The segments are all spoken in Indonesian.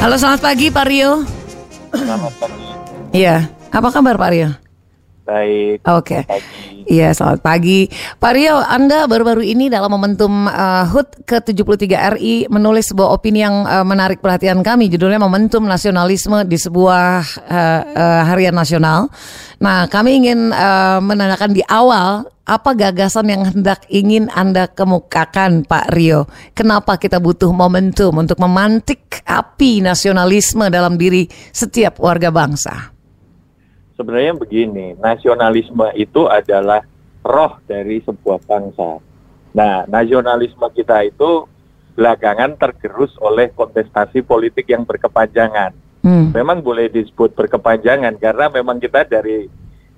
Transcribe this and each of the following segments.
Halo, selamat pagi Pak Rio. Selamat pagi. Iya, apa kabar Pak Rio? Baik. Oke. Pagi. Iya, selamat pagi. Pak Rio, Anda baru-baru ini dalam momentum HUT ke-73 RI menulis sebuah opini yang menarik perhatian kami. Judulnya Momentum Nasionalisme di sebuah harian nasional. Nah, kami ingin menanyakan di awal, apa gagasan yang hendak ingin Anda kemukakan Pak Rio? Kenapa kita butuh momentum untuk memantik api nasionalisme dalam diri setiap warga bangsa? Sebenarnya begini, nasionalisme itu adalah roh dari sebuah bangsa. Nah, nasionalisme kita itu belakangan tergerus oleh kontestasi politik yang berkepanjangan. Memang boleh disebut berkepanjangan karena memang kita dari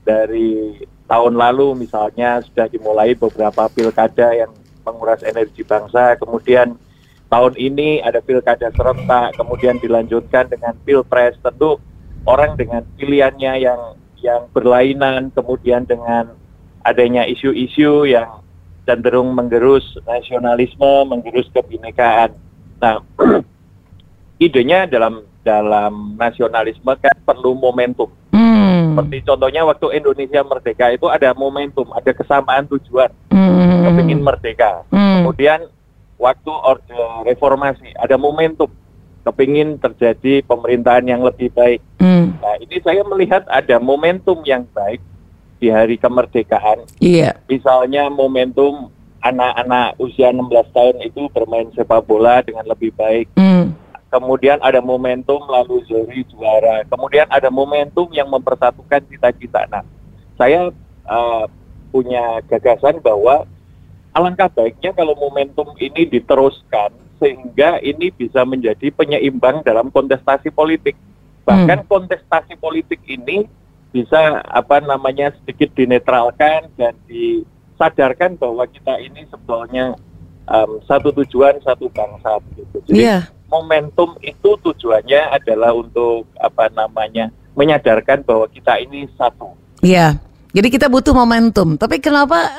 tahun lalu misalnya sudah dimulai beberapa pilkada yang menguras energi bangsa, kemudian tahun ini ada pilkada serentak, kemudian dilanjutkan dengan pilpres. Tentu orang dengan pilihannya yang berlainan, kemudian dengan adanya isu-isu yang cenderung menggerus nasionalisme, menggerus kebinekaan. Nah, idenya dalam nasionalisme kan perlu momentum. Seperti contohnya waktu Indonesia merdeka itu ada momentum, ada kesamaan tujuan, kepingin merdeka. Kemudian waktu Orde Reformasi ada momentum, kepingin terjadi pemerintahan yang lebih baik. Nah, ini saya melihat ada momentum yang baik di hari kemerdekaan. Misalnya momentum anak-anak usia 16 tahun itu bermain sepak bola dengan lebih baik. Kemudian ada momentum lalu Zohri juara. Kemudian ada momentum yang mempersatukan cita-cita. Nah, saya punya gagasan bahwa alangkah baiknya kalau momentum ini diteruskan sehingga ini bisa menjadi penyeimbang dalam kontestasi politik. Bahkan kontestasi politik ini bisa sedikit dinetralkan dan disadarkan bahwa kita ini sebetulnya satu tujuan, satu bangsa begitu. Jadi momentum itu tujuannya adalah untuk menyadarkan bahwa kita ini satu. Iya. Jadi kita butuh momentum. Tapi kenapa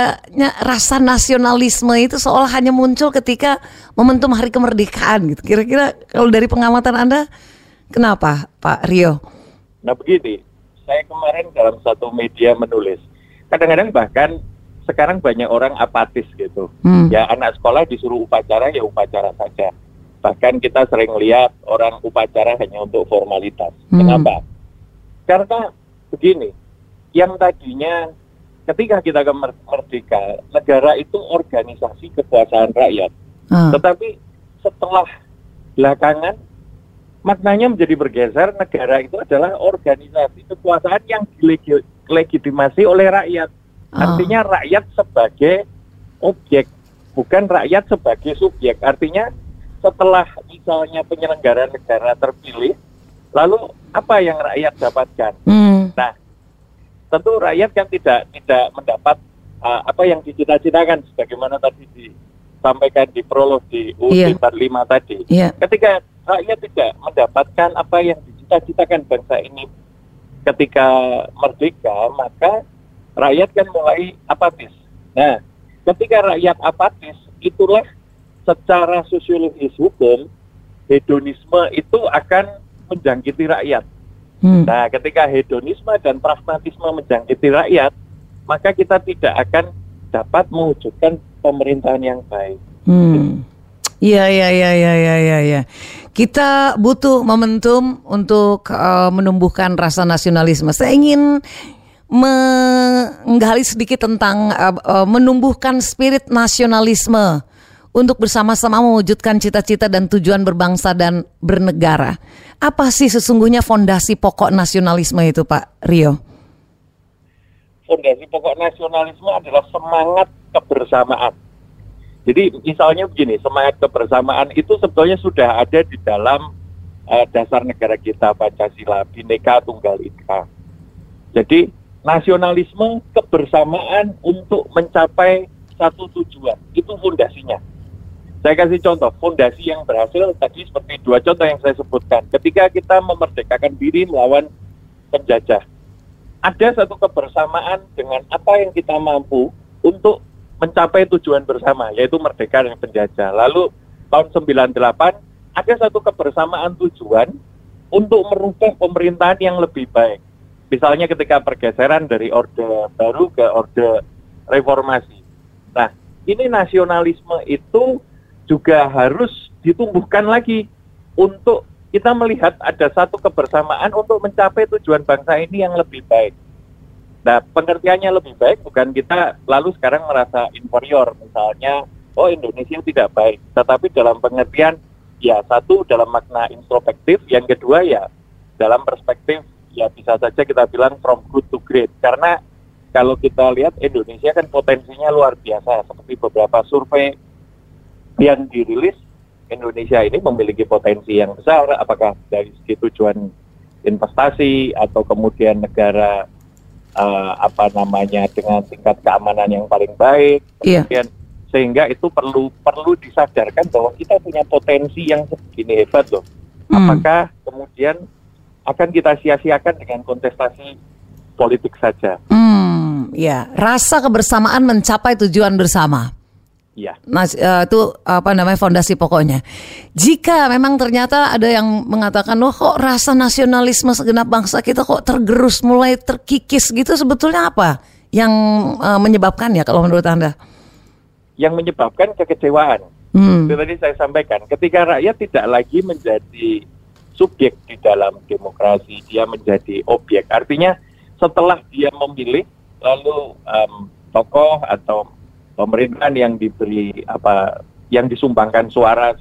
rasa nasionalisme itu seolah hanya muncul ketika momentum hari kemerdekaan gitu. Kira-kira kalau dari pengamatan Anda, kenapa Pak Rio? Nah begini, saya kemarin dalam satu media menulis, kadang-kadang bahkan sekarang banyak orang apatis gitu. Ya anak sekolah disuruh upacara, ya upacara saja. Bahkan kita sering lihat orang upacara hanya untuk formalitas. Kenapa? Karena begini, yang tadinya ketika kita merdeka, negara itu organisasi kekuasaan rakyat. Tetapi setelah belakangan, maknanya menjadi bergeser, negara itu adalah organisasi kekuasaan yang dilegitimasi oleh rakyat. Artinya rakyat sebagai objek, bukan rakyat sebagai subjek. Artinya setelah misalnya penyelenggara negara terpilih, lalu apa yang rakyat dapatkan? Nah, tentu rakyat kan tidak mendapat apa yang dicita-citakan, sebagaimana tadi disampaikan di prolog di UUD 45 tadi. Ketika rakyat tidak mendapatkan apa yang dicita-citakan bangsa ini ketika merdeka, maka rakyat kan mulai apatis. Nah, ketika rakyat apatis, itulah secara sosiologis hukum, hedonisme itu akan menjangkiti rakyat. Nah, ketika hedonisme dan pragmatisme menjangkiti rakyat, maka kita tidak akan dapat mewujudkan pemerintahan yang baik. Iya. Kita butuh momentum untuk menumbuhkan rasa nasionalisme. Saya ingin menggali sedikit tentang menumbuhkan spirit nasionalisme untuk bersama-sama mewujudkan cita-cita dan tujuan berbangsa dan bernegara. Apa sih sesungguhnya fondasi pokok nasionalisme itu, Pak Rio? Fondasi pokok nasionalisme adalah semangat kebersamaan. Jadi misalnya begini, semangat kebersamaan itu sebetulnya sudah ada di dalam dasar negara kita, Pancasila, Bhinneka Tunggal Ika. Jadi nasionalisme, kebersamaan untuk mencapai satu tujuan, itu fondasinya. Saya kasih contoh, fondasi yang berhasil tadi seperti dua contoh yang saya sebutkan. Ketika kita memerdekakan diri melawan penjajah, ada satu kebersamaan dengan apa yang kita mampu untuk mencapai tujuan bersama, yaitu merdeka dari penjajah. Lalu tahun 98 ada satu kebersamaan tujuan untuk merubah pemerintahan yang lebih baik. Misalnya ketika pergeseran dari Orde Baru ke Orde Reformasi. Nah, ini nasionalisme itu juga harus ditumbuhkan lagi untuk kita melihat ada satu kebersamaan untuk mencapai tujuan bangsa ini yang lebih baik. Nah, pengertiannya lebih baik bukan kita lalu sekarang merasa inferior, misalnya, oh Indonesia tidak baik. Tetapi dalam pengertian, ya satu dalam makna introspektif, yang kedua ya dalam perspektif, ya bisa saja kita bilang from good to great. Karena kalau kita lihat Indonesia kan potensinya luar biasa, seperti beberapa survei yang dirilis, Indonesia ini memiliki potensi yang besar, apakah dari segi tujuan investasi atau kemudian negara dengan tingkat keamanan yang paling baik, kemudian sehingga itu perlu disadarkan bahwa kita punya potensi yang segini hebat loh. Apakah kemudian akan kita sia-siakan dengan kontestasi politik saja? Ya, rasa kebersamaan mencapai tujuan bersama. Ya. Itu fondasi pokoknya. Jika memang ternyata ada yang mengatakan, oh kok rasa nasionalisme segenap bangsa kita kok tergerus, mulai terkikis gitu, sebetulnya apa yang menyebabkan ya kalau menurut Anda? Yang menyebabkan kekecewaan. Itu tadi saya sampaikan, ketika rakyat tidak lagi menjadi subjek di dalam demokrasi, dia menjadi objek. Artinya setelah dia memilih, lalu tokoh atau pemerintahan yang diberi yang disumbangkan suara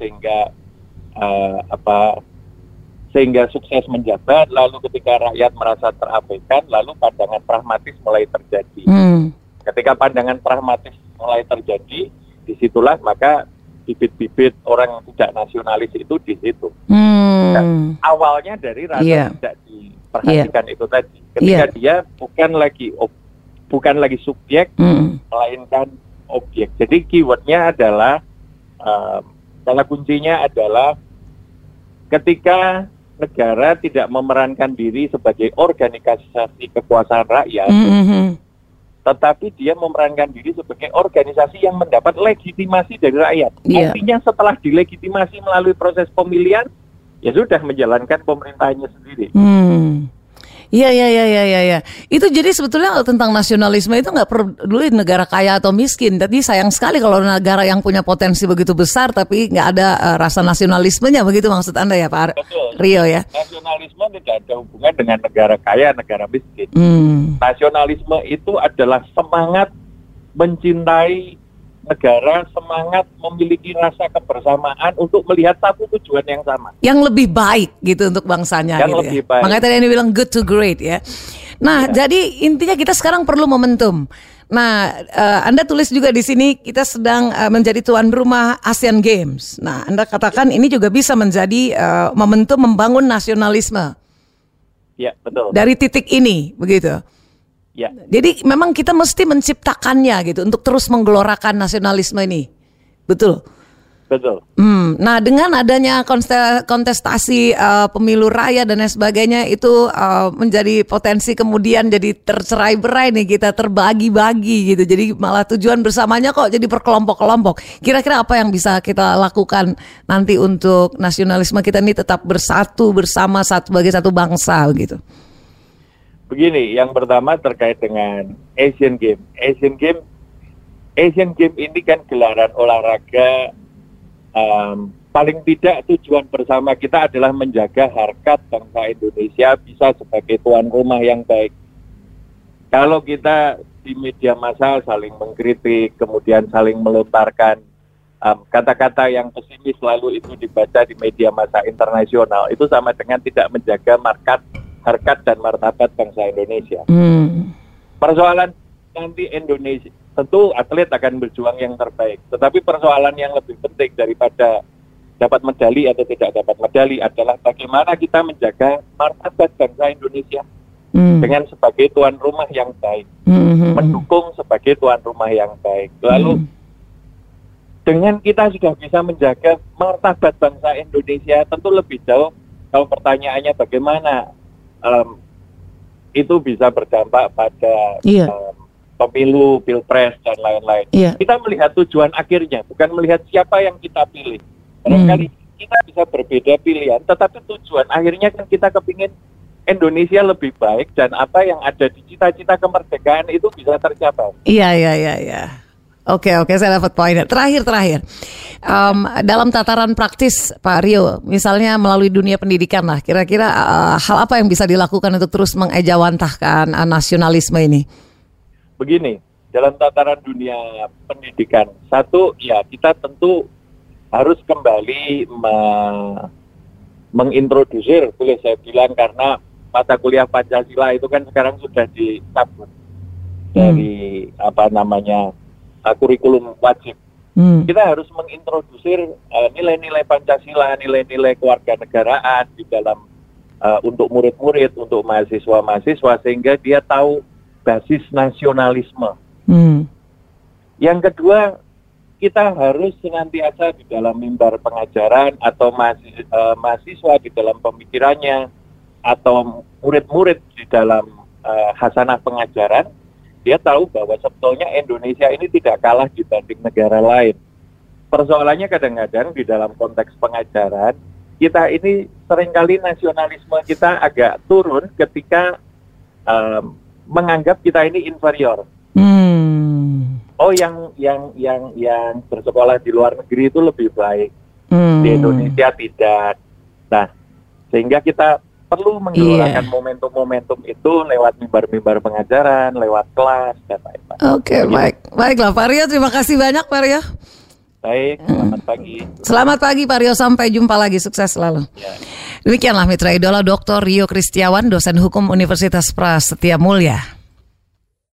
sehingga sukses menjabat, lalu ketika rakyat merasa terabaikan, lalu pandangan pragmatis mulai terjadi. Ketika pandangan pragmatis mulai terjadi, disitulah maka bibit-bibit orang tidak nasionalis itu di situ. Dan awalnya dari rasa tidak diperhatikan itu tadi. Ketika dia bukan lagi subjek, melainkan objek. Jadi keywordnya adalah kata kuncinya adalah ketika negara tidak memerankan diri sebagai organisasi kekuasaan rakyat, tetapi dia memerankan diri sebagai organisasi yang mendapat legitimasi dari rakyat. Artinya setelah dilegitimasi melalui proses pemilihan, ya sudah menjalankan pemerintahannya sendiri. Iya. Itu jadi sebetulnya tentang nasionalisme itu nggak peduli negara kaya atau miskin. Tapi sayang sekali kalau negara yang punya potensi begitu besar tapi nggak ada rasa nasionalismenya, begitu maksud Anda ya Pak Rio ya? Nasionalisme tidak ada hubungan dengan negara kaya, negara miskin. Nasionalisme itu adalah semangat mencintai negara, semangat memiliki rasa kebersamaan untuk melihat satu tujuan yang sama. Yang lebih baik gitu untuk bangsanya. Yang gitu lebih ya. baik. Makanya tadi Anda bilang good to great ya. Nah, jadi intinya kita sekarang perlu momentum. Nah, Anda tulis juga di sini kita sedang menjadi tuan rumah Asian Games. Nah, Anda katakan ini juga bisa menjadi momentum membangun nasionalisme. Ya, betul. Dari titik ini, begitu. Ya. Jadi memang kita mesti menciptakannya gitu untuk terus menggelorakan nasionalisme ini, betul? Betul. Nah dengan adanya kontestasi pemilu raya dan lain sebagainya itu menjadi potensi kemudian jadi tercerai-berai nih, kita terbagi-bagi gitu. Jadi malah tujuan bersamanya kok jadi berkelompok-kelompok. Kira-kira apa yang bisa kita lakukan nanti untuk nasionalisme kita ini tetap bersatu bersama sebagai satu bangsa gitu? Begini, yang pertama terkait dengan Asian Games. Asian Games ini kan gelaran olahraga, paling tidak tujuan bersama kita adalah menjaga harkat bangsa Indonesia bisa sebagai tuan rumah yang baik. Kalau kita di media massa saling mengkritik, kemudian saling melontarkan kata-kata yang pesimis, lalu itu dibaca di media massa internasional, itu sama dengan tidak menjaga harkat dan martabat bangsa Indonesia. Persoalan nanti Indonesia, tentu atlet akan berjuang yang terbaik. Tetapi persoalan yang lebih penting daripada dapat medali atau tidak dapat medali adalah bagaimana kita menjaga martabat bangsa Indonesia dengan sebagai tuan rumah yang baik, mendukung sebagai tuan rumah yang baik. Lalu dengan kita sudah bisa menjaga martabat bangsa Indonesia, tentu lebih jauh kalau pertanyaannya bagaimana itu bisa berdampak pada pemilu, pilpres, dan lain-lain. Kita melihat tujuan akhirnya, bukan melihat siapa yang kita pilih. Barangkali kita bisa berbeda pilihan, tetapi tujuan akhirnya kan kita kepingin Indonesia lebih baik dan apa yang ada di cita-cita kemerdekaan itu bisa tercapai. Iya. Oke, saya dapat poinnya. Terakhir. Dalam tataran praktis, Pak Rio, misalnya melalui dunia pendidikan lah, kira-kira hal apa yang bisa dilakukan untuk terus mengejawantahkan nasionalisme ini? Begini, dalam tataran dunia pendidikan, satu, ya kita tentu harus kembali mengintrodusir, boleh saya bilang, karena mata kuliah Pancasila itu kan sekarang sudah dicabut dari kurikulum wajib. Kita harus mengintrodusir nilai-nilai Pancasila, nilai-nilai kewarganegaraan di dalam untuk murid-murid, untuk mahasiswa-mahasiswa, sehingga dia tahu basis nasionalisme. Yang kedua, kita harus senantiasa di dalam mimbar pengajaran atau mahasiswa di dalam pemikirannya atau murid-murid di dalam hasanah pengajaran, dia tahu bahwa sebetulnya Indonesia ini tidak kalah dibanding negara lain. Persoalannya kadang-kadang di dalam konteks pengajaran, kita ini seringkali nasionalisme kita agak turun ketika menganggap kita ini inferior. Oh, yang bersekolah di luar negeri itu lebih baik, di Indonesia tidak. Nah, sehingga kita perlu menggelorakan momentum-momentum itu lewat mimbar-mimbar pengajaran, lewat kelas dan lain-lain. Oke, baiklah Pak Rio, terima kasih banyak Pak Rio. Baik, selamat pagi. Selamat pagi Pak Rio, sampai jumpa lagi, sukses selalu. Ya. Demikianlah Mitra Idola Dr. Rio Kristiawan, dosen hukum Universitas Prasetya Mulia.